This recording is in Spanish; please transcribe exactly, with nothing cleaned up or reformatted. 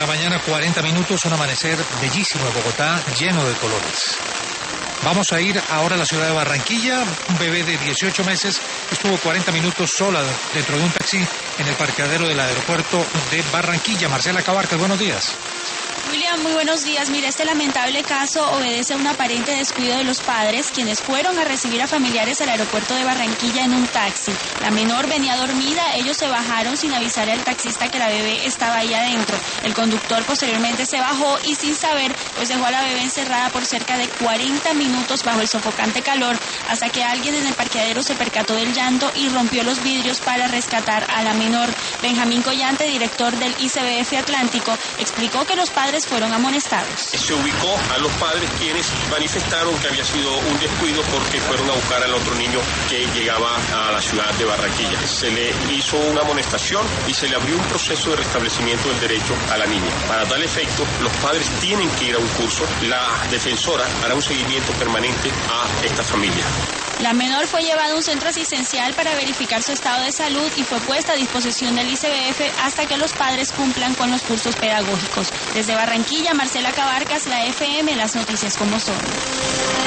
La mañana, cuarenta minutos, un amanecer bellísimo de Bogotá, lleno de colores. Vamos a ir ahora a la ciudad de Barranquilla. Un bebé de dieciocho meses estuvo cuarenta minutos sola dentro de un taxi en el parqueadero del aeropuerto de Barranquilla. Marcela Cabarcas, buenos días. William, muy buenos días. Mira, este lamentable caso obedece a un aparente descuido de los padres, quienes fueron a recibir a familiares al aeropuerto de Barranquilla en un taxi. La menor venía dormida, ellos se bajaron sin avisar al taxista que la bebé estaba ahí adentro. El conductor posteriormente se bajó y sin saber, pues dejó a la bebé encerrada por cerca de cuarenta minutos bajo el sofocante calor, hasta que alguien en el parqueadero se percató del llanto y rompió los vidrios para rescatar a la menor. Benjamín Collante, director del I C B F Atlántico, explicó que los padres fueron amonestados. Se ubicó a los padres, quienes manifestaron que había sido un descuido porque fueron a buscar al otro niño que llegaba a la ciudad de Barranquilla. Se le hizo una amonestación y se le abrió un proceso de restablecimiento del derecho a la niña. Para tal efecto, los padres tienen que ir a un curso. La defensora hará un seguimiento permanente a esta familia. La menor fue llevada a un centro asistencial para verificar su estado de salud y fue puesta a disposición del I C B F hasta que los padres cumplan con los cursos pedagógicos. Desde Barranquilla, Marcela Cabarcas, la F M, las noticias como son.